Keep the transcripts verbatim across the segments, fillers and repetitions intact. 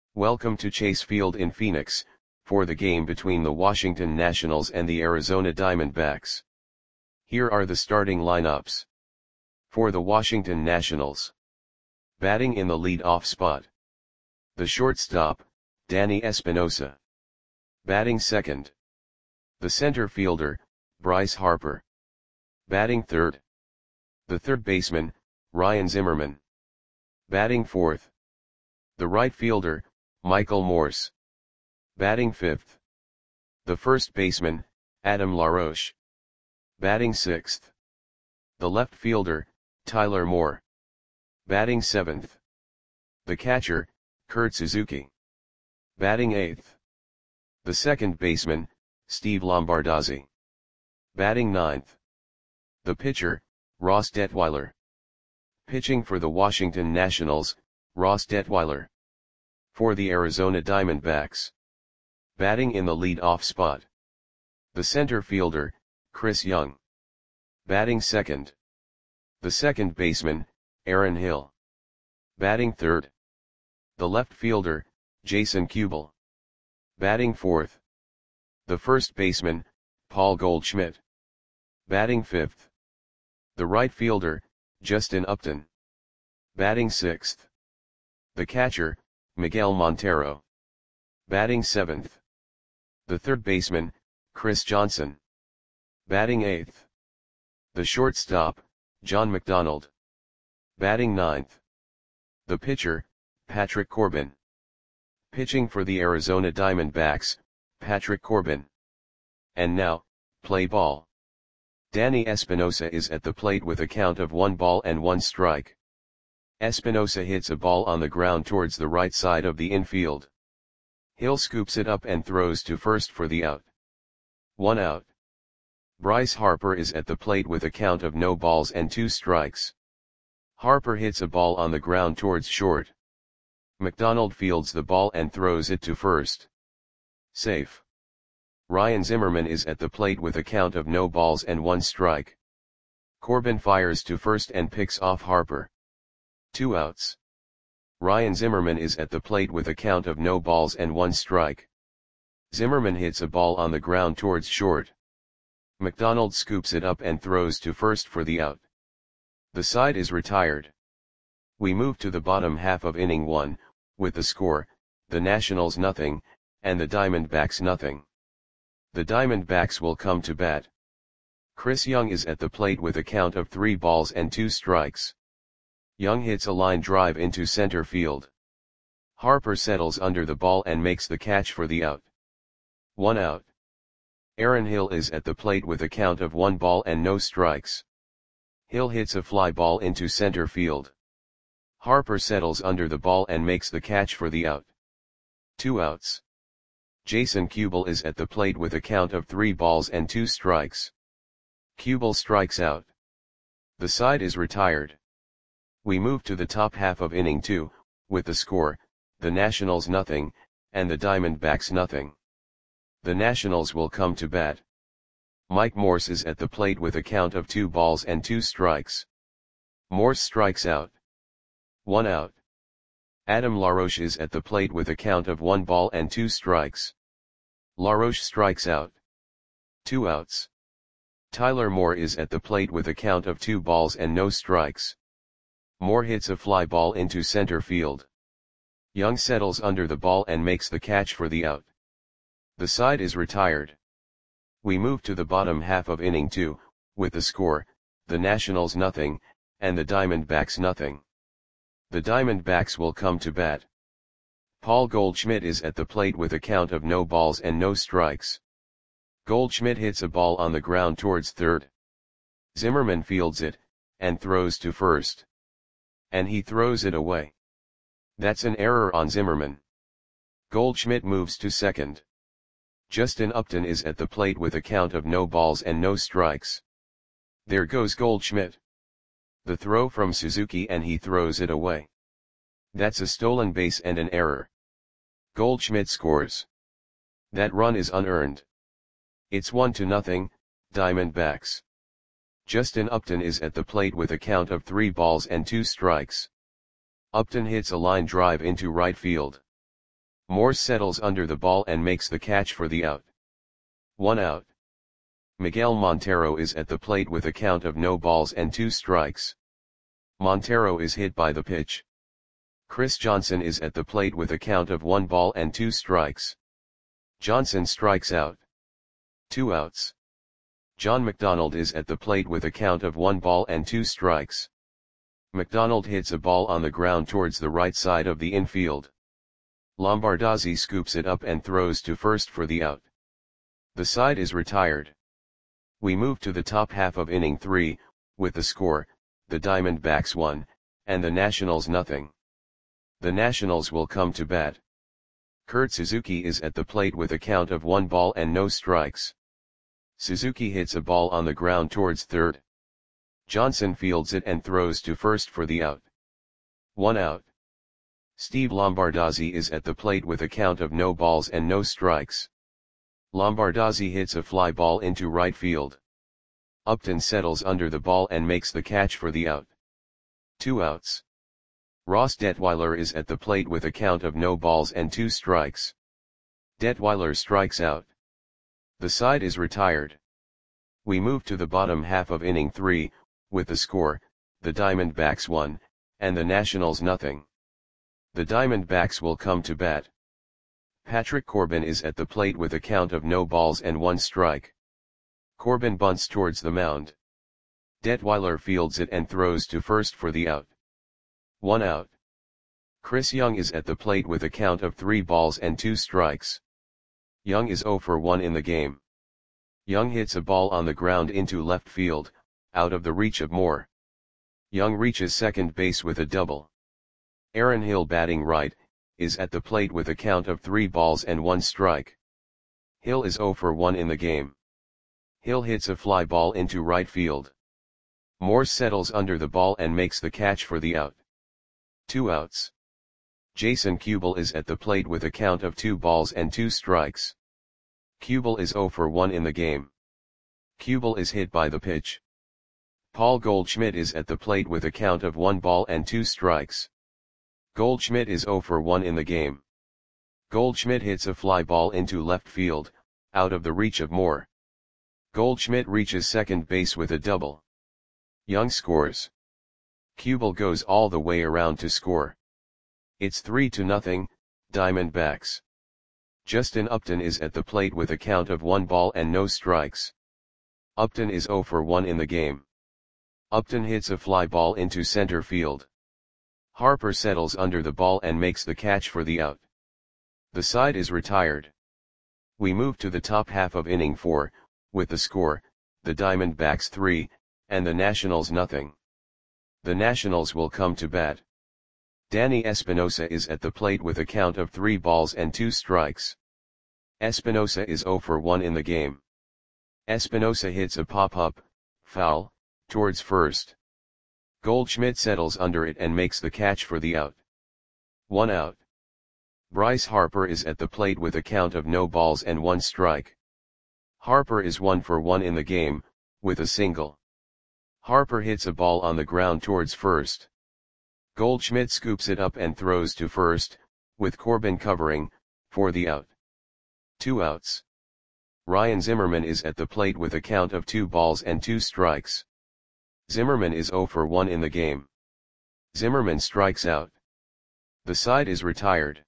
Welcome to Chase Field in Phoenix, for the game between the Washington Nationals and the Arizona Diamondbacks. Here are the starting lineups. For the Washington Nationals. Batting in the lead-off spot. The shortstop, Danny Espinosa. Batting second. The center fielder, Bryce Harper. Batting third. The third baseman, Ryan Zimmerman. Batting fourth. The right fielder, Michael Morse. Batting fifth. The first baseman, Adam LaRoche. Batting sixth. The left fielder, Tyler Moore. Batting seventh. The catcher, Kurt Suzuki. Batting eighth. The second baseman, Steve Lombardozzi. Batting ninth. The pitcher, Ross Detweiler. Pitching for the Washington Nationals, Ross Detweiler. For the Arizona Diamondbacks. Batting in the lead-off spot. The center fielder, Chris Young. Batting second. The second baseman, Aaron Hill. Batting third. The left fielder, Jason Kubel. Batting fourth. The first baseman, Paul Goldschmidt. Batting fifth. The right fielder, Justin Upton. Batting sixth. The catcher, Miguel Montero. Batting seventh. The third baseman, Chris Johnson. Batting eighth. The shortstop, John McDonald. Batting ninth. The pitcher, Patrick Corbin. Pitching for the Arizona Diamondbacks, Patrick Corbin. And now, play ball. Danny Espinosa is at the plate with a count of one ball and one strike. Espinosa hits a ball on the ground towards the right side of the infield. Hill scoops it up and throws to first for the out. One out. Bryce Harper is at the plate with a count of no balls and two strikes. Harper hits a ball on the ground towards short. McDonald fields the ball and throws it to first. Safe. Ryan Zimmerman is at the plate with a count of no balls and one strike. Corbin fires to first and picks off Harper. Two outs. Ryan Zimmerman is at the plate with a count of no balls and one strike. Zimmerman hits a ball on the ground towards short. McDonald scoops it up and throws to first for the out. The side is retired. We move to the bottom half of inning one, with the score, the Nationals nothing, and the Diamondbacks nothing. The Diamondbacks will come to bat. Chris Young is at the plate with a count of three balls and two strikes. Young hits a line drive into center field. Harper settles under the ball and makes the catch for the out. One out. Aaron Hill is at the plate with a count of one ball and no strikes. Hill hits a fly ball into center field. Harper settles under the ball and makes the catch for the out. Two outs. Jason Kubel is at the plate with a count of three balls and two strikes. Kubel strikes out. The side is retired. We move to the top half of inning two, with the score, the Nationals nothing, and the Diamondbacks nothing. The Nationals will come to bat. Mike Morse is at the plate with a count of two balls and two strikes. Morse strikes out. One out. Adam LaRoche is at the plate with a count of one ball and two strikes. LaRoche strikes out. Two outs. Tyler Moore is at the plate with a count of two balls and no strikes. Moore hits a fly ball into center field. Young settles under the ball and makes the catch for the out. The side is retired. We move to the bottom half of inning two, with the score, the Nationals nothing, and the Diamondbacks nothing. The Diamondbacks will come to bat. Paul Goldschmidt is at the plate with a count of no balls and no strikes. Goldschmidt hits a ball on the ground towards third. Zimmerman fields it, and throws to first. And he throws it away. That's an error on Zimmerman. Goldschmidt moves to second. Justin Upton is at the plate with a count of no balls and no strikes. There goes Goldschmidt. The throw from Suzuki and he throws it away. That's a stolen base and an error. Goldschmidt scores. That run is unearned. It's one to nothing, Diamondbacks. Justin Upton is at the plate with a count of three balls and two strikes. Upton hits a line drive into right field. Morse settles under the ball and makes the catch for the out. One out. Miguel Montero is at the plate with a count of no balls and two strikes. Montero is hit by the pitch. Chris Johnson is at the plate with a count of one ball and two strikes. Johnson strikes out. Two outs. John McDonald is at the plate with a count of one ball and two strikes. McDonald hits a ball on the ground towards the right side of the infield. Lombardozzi scoops it up and throws to first for the out. The side is retired. We move to the top half of inning three, with the score, the Diamondbacks one, and the Nationals nothing. The Nationals will come to bat. Kurt Suzuki is at the plate with a count of one ball and no strikes. Suzuki hits a ball on the ground towards third. Johnson fields it and throws to first for the out. One out. Steve Lombardozzi is at the plate with a count of no balls and no strikes. Lombardozzi hits a fly ball into right field. Upton settles under the ball and makes the catch for the out. Two outs. Ross Detweiler is at the plate with a count of no balls and two strikes. Detweiler strikes out. The side is retired. We move to the bottom half of inning three, with the score, the Diamondbacks one, and the Nationals nothing. The Diamondbacks will come to bat. Patrick Corbin is at the plate with a count of no balls and one strike. Corbin bunts towards the mound. Detweiler fields it and throws to first for the out. One out. Chris Young is at the plate with a count of three balls and two strikes. Young is zero for one in the game. Young hits a ball on the ground into left field, out of the reach of Moore. Young reaches second base with a double. Aaron Hill, batting right, is at the plate with a count of three balls and one strike. Hill is zero for one in the game. Hill hits a fly ball into right field. Morse settles under the ball and makes the catch for the out. Two outs. Jason Kubel is at the plate with a count of two balls and two strikes. Kubel is zero for one in the game. Kubel is hit by the pitch. Paul Goldschmidt is at the plate with a count of one ball and two strikes. Goldschmidt is zero for one in the game. Goldschmidt hits a fly ball into left field, out of the reach of Moore. Goldschmidt reaches second base with a double. Young scores. Kubel goes all the way around to score. It's three to nothing, Diamondbacks. Justin Upton is at the plate with a count of one ball and no strikes. Upton is zero for one in the game. Upton hits a fly ball into center field. Harper settles under the ball and makes the catch for the out. The side is retired. We move to the top half of inning four, with the score, the Diamondbacks three, and the Nationals nothing. The Nationals will come to bat. Danny Espinosa is at the plate with a count of three balls and two strikes. Espinosa is zero for one in the game. Espinosa hits a pop-up, foul, towards first. Goldschmidt settles under it and makes the catch for the out. One out. Bryce Harper is at the plate with a count of no balls and one strike. Harper is one for one in the game, with a single. Harper hits a ball on the ground towards first. Goldschmidt scoops it up and throws to first, with Corbin covering, for the out. Two outs. Ryan Zimmerman is at the plate with a count of two balls and two strikes. Zimmerman is zero for one in the game. Zimmerman strikes out. The side is retired.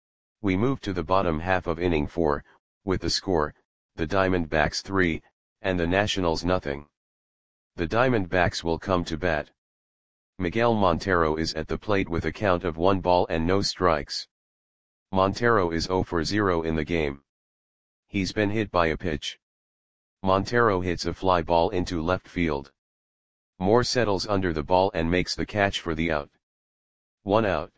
We move to the bottom half of inning four, with the score, the Diamondbacks three, and the Nationals nothing. The Diamondbacks will come to bat. Miguel Montero is at the plate with a count of one ball and no strikes. Montero is zero for zero in the game. He's been hit by a pitch. Montero hits a fly ball into left field. Moore settles under the ball and makes the catch for the out. One out.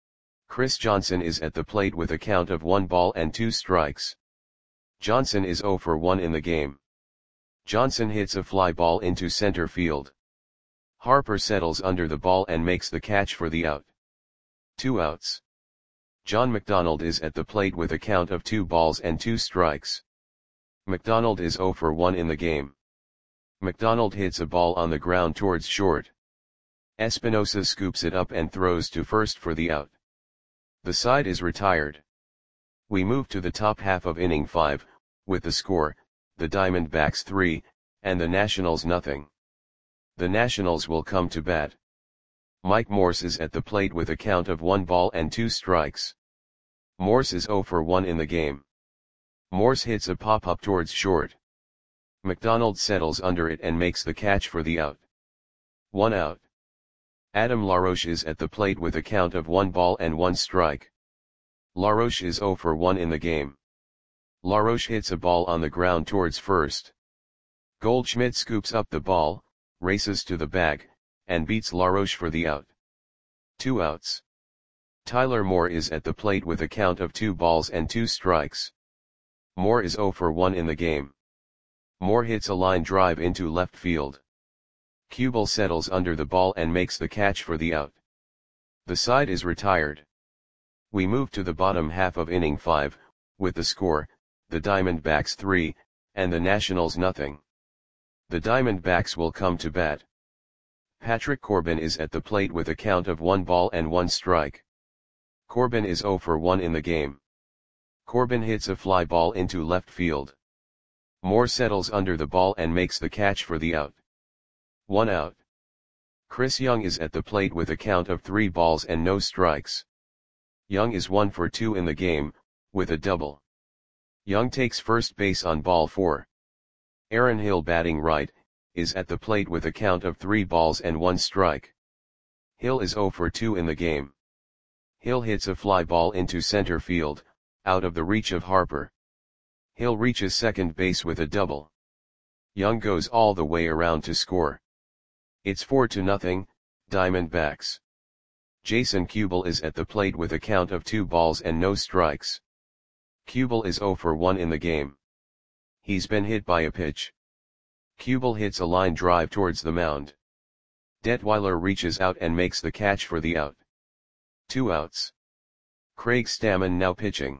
Chris Johnson is at the plate with a count of one ball and two strikes. Johnson is zero for one in the game. Johnson hits a fly ball into center field. Harper settles under the ball and makes the catch for the out. Two outs. John McDonald is at the plate with a count of two balls and two strikes. McDonald is zero for one in the game. McDonald hits a ball on the ground towards short. Espinosa scoops it up and throws to first for the out. The side is retired. We move to the top half of inning five, with the score, the Diamondbacks three, and the Nationals nothing. The Nationals will come to bat. Mike Morse is at the plate with a count of one ball and two strikes. Morse is oh for one in the game. Morse hits a pop-up towards short. McDonald settles under it and makes the catch for the out. One out. Adam LaRoche is at the plate with a count of one ball and one strike. LaRoche is oh for one in the game. LaRoche hits a ball on the ground towards first. Goldschmidt scoops up the ball, races to the bag, and beats LaRoche for the out. Two outs. Tyler Moore is at the plate with a count of two balls and two strikes. Moore is oh for one in the game. Moore hits a line drive into left field. Kubel settles under the ball and makes the catch for the out. The side is retired. We move to the bottom half of inning five, with the score, the Diamondbacks three, and the Nationals nothing. The Diamondbacks will come to bat. Patrick Corbin is at the plate with a count of one ball and one strike. Corbin is oh for one in the game. Corbin hits a fly ball into left field. Moore settles under the ball and makes the catch for the out. One out. Chris Young is at the plate with a count of three balls and no strikes. Young is one for two in the game, with a double. Young takes first base on ball four. Aaron Hill, batting right, is at the plate with a count of three balls and one strike. Hill is oh for two in the game. Hill hits a fly ball into center field, out of the reach of Harper. Hill reaches second base with a double. Young goes all the way around to score. It's four to nothing, Diamondbacks. Jason Kubel is at the plate with a count of two balls and no strikes. Kubel is oh for one in the game. He's been hit by a pitch. Kubel hits a line drive towards the mound. Detweiler reaches out and makes the catch for the out. Two outs. Craig Stammen now pitching.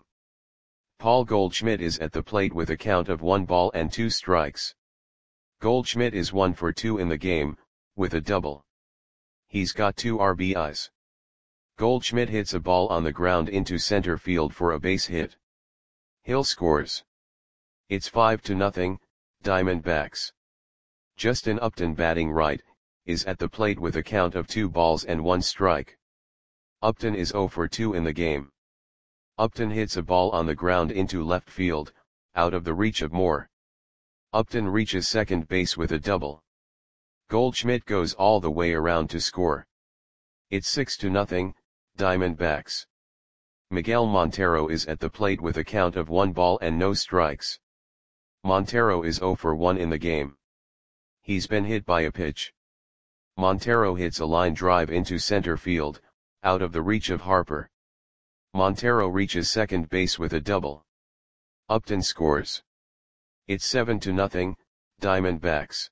Paul Goldschmidt is at the plate with a count of one ball and two strikes. Goldschmidt is one for two in the game, with a double. He's got two R B Is. Goldschmidt hits a ball on the ground into center field for a base hit. Hill scores. It's five to nothing, Diamondbacks. Justin Upton, batting right, is at the plate with a count of two balls and one strike. Upton is oh for two in the game. Upton hits a ball on the ground into left field, out of the reach of Moore. Upton reaches second base with a double. Goldschmidt goes all the way around to score. It's six to nothing, Diamondbacks. Miguel Montero is at the plate with a count of one ball and no strikes. Montero is oh for one in the game. He's been hit by a pitch. Montero hits a line drive into center field, out of the reach of Harper. Montero reaches second base with a double. Upton scores. It's seven to nothing, Diamondbacks.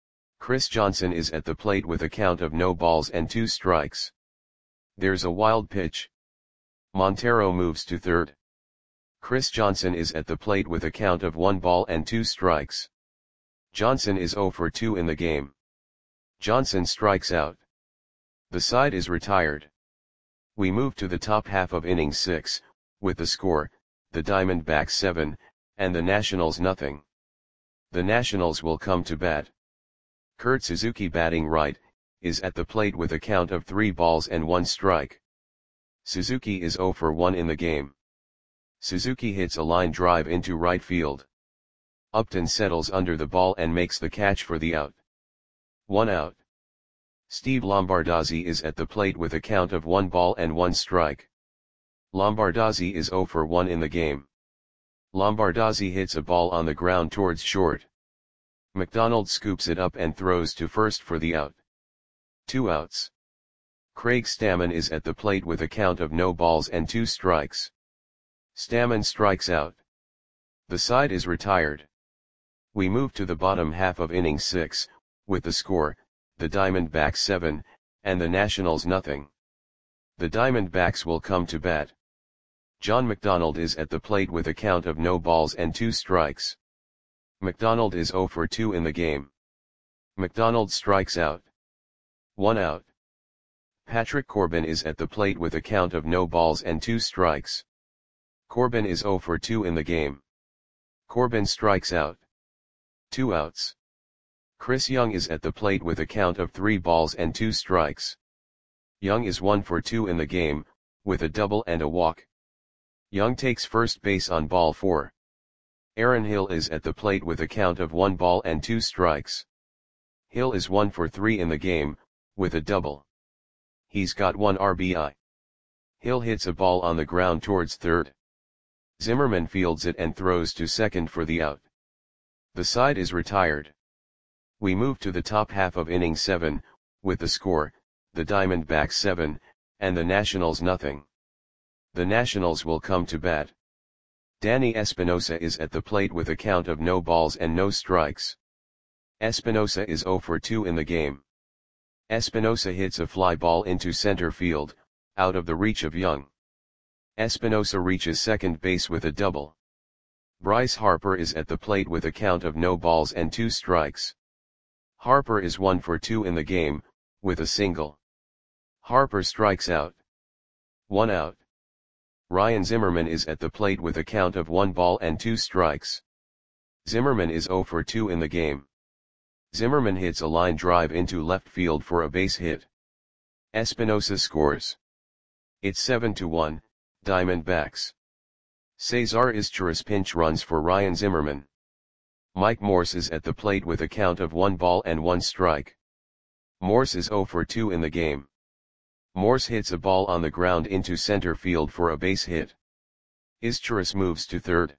Chris Johnson is at the plate with a count of no balls and two strikes. There's a wild pitch. Montero moves to third. Chris Johnson is at the plate with a count of one ball and two strikes. Johnson is oh for two in the game. Johnson strikes out. The side is retired. We move to the top half of inning six, with the score, the Diamondbacks seven, and the Nationals nothing. The Nationals will come to bat. Kurt Suzuki, batting right, is at the plate with a count of three balls and one strike. Suzuki is oh for one in the game. Suzuki hits a line drive into right field. Upton settles under the ball and makes the catch for the out. One out. Steve Lombardozzi is at the plate with a count of one ball and one strike. Lombardozzi is oh for one in the game. Lombardozzi hits a ball on the ground towards short. McDonald scoops it up and throws to first for the out. Two outs. Craig Stammen is at the plate with a count of no balls and two strikes. Stammen strikes out. The side is retired. We move to the bottom half of inning six, with the score, the Diamondbacks seven, and the Nationals nothing. The Diamondbacks will come to bat. John McDonald is at the plate with a count of no balls and two strikes. McDonald is oh for two in the game. McDonald strikes out. One out. Patrick Corbin is at the plate with a count of no balls and two strikes. Corbin is zero for two in the game. Corbin strikes out. Two outs. Chris Young is at the plate with a count of three balls and two strikes. Young is one for two in the game, with a double and a walk. Young takes first base on ball four. Aaron Hill is at the plate with a count of one ball and two strikes. Hill is one for three in the game, with a double. He's got one R B I. Hill hits a ball on the ground towards third. Zimmerman fields it and throws to second for the out. The side is retired. We move to the top half of inning seven, with the score, the Diamondbacks seven, and the Nationals nothing. The Nationals will come to bat. Danny Espinosa is at the plate with a count of no balls and no strikes. Espinosa is zero for two in the game. Espinosa hits a fly ball into center field, out of the reach of Young. Espinosa reaches second base with a double. Bryce Harper is at the plate with a count of no balls and two strikes. Harper is one for two in the game, with a single. Harper strikes out. One out. Ryan Zimmerman is at the plate with a count of one ball and two strikes. Zimmerman is zero for two in the game. Zimmerman hits a line drive into left field for a base hit. Espinosa scores. It's seven to one, Diamondbacks. Cesar Izturis pinch runs for Ryan Zimmerman. Mike Morse is at the plate with a count of one ball and one strike. Morse is zero for two in the game. Morse hits a ball on the ground into center field for a base hit. Izturis moves to third.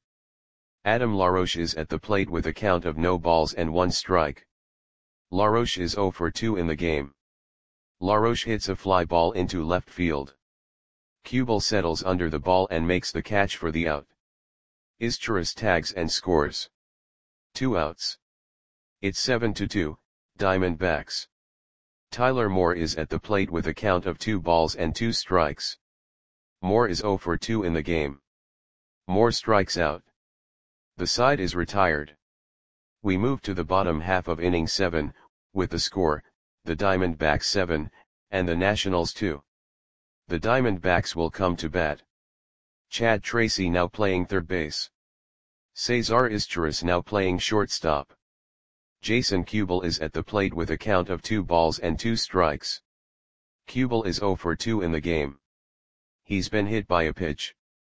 Adam LaRoche is at the plate with a count of no balls and one strike. LaRoche is zero for two in the game. LaRoche hits a fly ball into left field. Kubel settles under the ball and makes the catch for the out. Izturis tags and scores. Two outs. It's seven to two, Diamondbacks. Tyler Moore is at the plate with a count of two balls and two strikes. Moore is zero for two in the game. Moore strikes out. The side is retired. We move to the bottom half of inning seven, with the score, the Diamondbacks seven, and the Nationals two. The Diamondbacks will come to bat. Chad Tracy now playing third base. Cesar Izturis now playing shortstop. Jason Kubel is at the plate with a count of two balls and two strikes. Kubel is zero for two in the game. He's been hit by a pitch.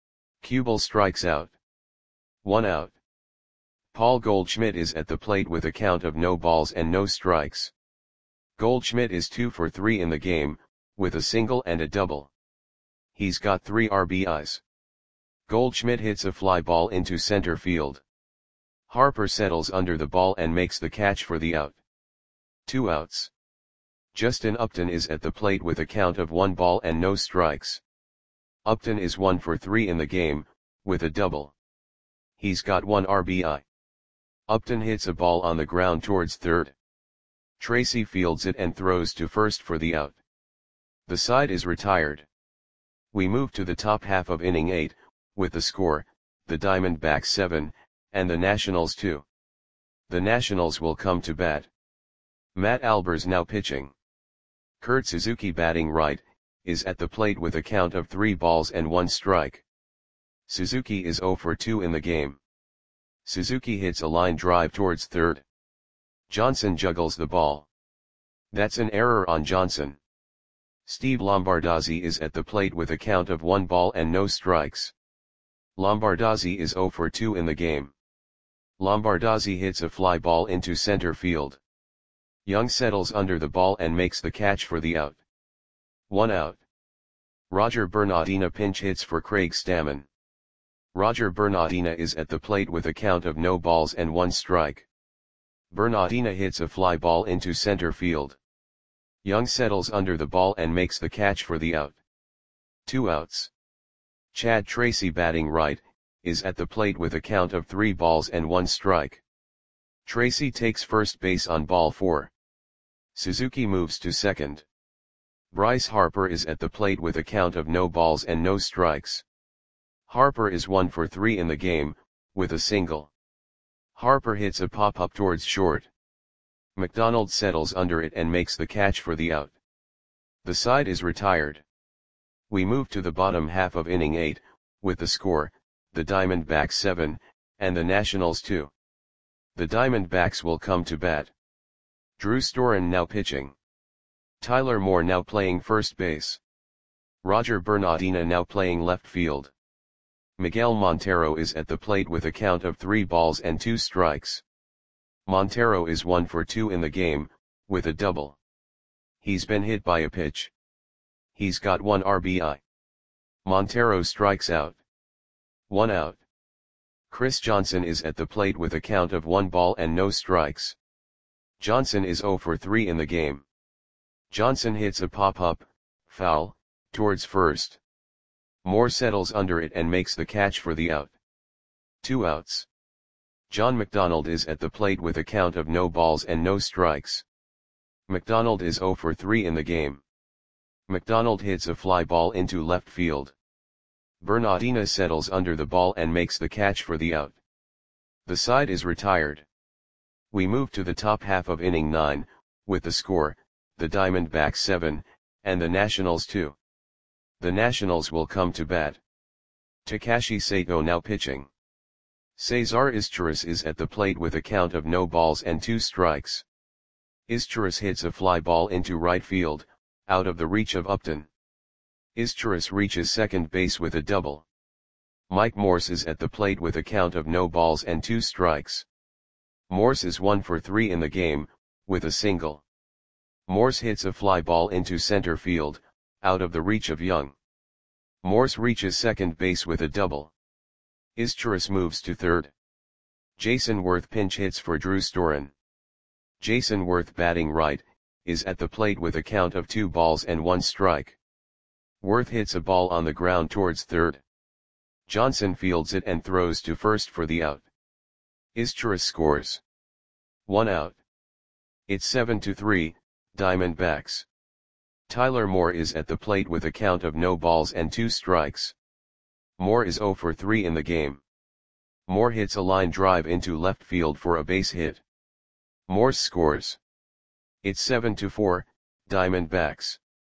Kubel strikes out. One out. Paul Goldschmidt is at the plate with a count of no balls and no strikes. Goldschmidt is two for three in the game, with a single and a double. He's got three R B Is. Goldschmidt hits a fly ball into center field. Harper settles under the ball and makes the catch for the out. Two outs. Justin Upton is at the plate with a count of one ball and no strikes. Upton is one for three in the game, with a double. He's got one R B I. Upton hits a ball on the ground towards third. Tracy fields it and throws to first for the out. The side is retired. We move to the top half of inning eight, with the score, the Diamondbacks seven, and the Nationals two. The Nationals will come to bat. Matt Albers now pitching. Kurt Suzuki batting right, is at the plate with a count of three balls and one strike. Suzuki is zero for two in the game. Suzuki hits a line drive towards third. Johnson juggles the ball. That's an error on Johnson. Steve Lombardozzi is at the plate with a count of one ball and no strikes. Lombardozzi is zero for two in the game. Lombardozzi hits a fly ball into center field. Young settles under the ball and makes the catch for the out. One out. Roger Bernardina pinch hits for Craig Stammen. Roger Bernardina is at the plate with a count of no balls and one strike. Bernardina hits a fly ball into center field. Young settles under the ball and makes the catch for the out. Two outs. Chad Tracy batting right, is at the plate with a count of three balls and one strike. Tracy takes first base on ball four. Suzuki moves to second. Bryce Harper is at the plate with a count of no balls and no strikes. Harper is one for three in the game, with a single. Harper hits a pop-up towards short. McDonald settles under it and makes the catch for the out. The side is retired. We move to the bottom half of inning eight, with the score, the Diamondbacks seven, and the Nationals two. The Diamondbacks will come to bat. Drew Storen now pitching. Tyler Moore now playing first base. Roger Bernardina now playing left field. Miguel Montero is at the plate with a count of three balls and two strikes. Montero is one for two in the game, with a double. He's been hit by a pitch. He's got one R B I. Montero strikes out. One out. Chris Johnson is at the plate with a count of one ball and no strikes. Johnson is zero for three in the game. Johnson hits a pop-up, foul, towards first. Moore settles under it and makes the catch for the out. Two outs. John McDonald is at the plate with a count of no balls and no strikes. McDonald is zero for three in the game. McDonald hits a fly ball into left field. Bernardina settles under the ball and makes the catch for the out. The side is retired. We move to the top half of inning nine, with the score, the Diamondbacks seven, and the Nationals two. The Nationals will come to bat. Takashi Sato now pitching. Cesar Izturis is at the plate with a count of no balls and two strikes. Izturis hits a fly ball into right field, out of the reach of Upton. Izturis reaches second base with a double. Mike Morse is at the plate with a count of no balls and two strikes. Morse is one for three in the game, with a single. Morse hits a fly ball into center field, out of the reach of Young. Morse reaches second base with a double. Izturis moves to third. Jason Worth pinch hits for Drew Storen. Jason Worth, batting right, is at the plate with a count of two balls and one strike. Worth hits a ball on the ground towards third. Johnson fields it and throws to first for the out. Izturis scores. One out. It's seven to three, Diamondbacks. Tyler Moore is at the plate with a count of no balls and two strikes. Moore is zero for three in the game. Moore hits a line drive into left field for a base hit. Morse scores. It's seven to four, Diamondbacks.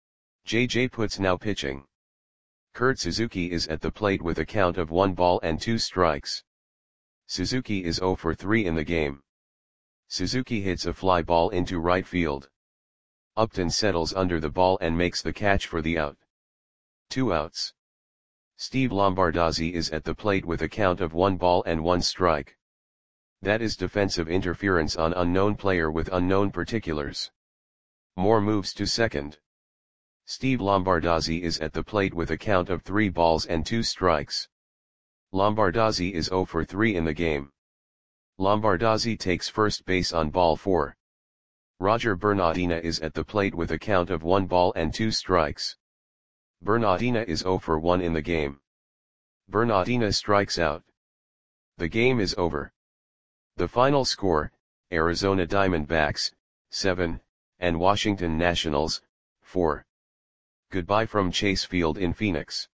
J J Putz now pitching. Kurt Suzuki is at the plate with a count of one ball and two strikes. Suzuki is zero for three in the game. Suzuki hits a fly ball into right field. Upton settles under the ball and makes the catch for the out. Two outs. Steve Lombardozzi is at the plate with a count of one ball and one strike. That is defensive interference on unknown player with unknown particulars. Moore moves to second. Steve Lombardozzi is at the plate with a count of three balls and two strikes. Lombardozzi is zero for three in the game. Lombardozzi takes first base on ball four. Roger Bernardina is at the plate with a count of one ball and two strikes. Bernardina is zero for one in the game. Bernardina strikes out. The game is over. The final score, Arizona Diamondbacks, seven, and Washington Nationals, four. Goodbye from Chase Field in Phoenix.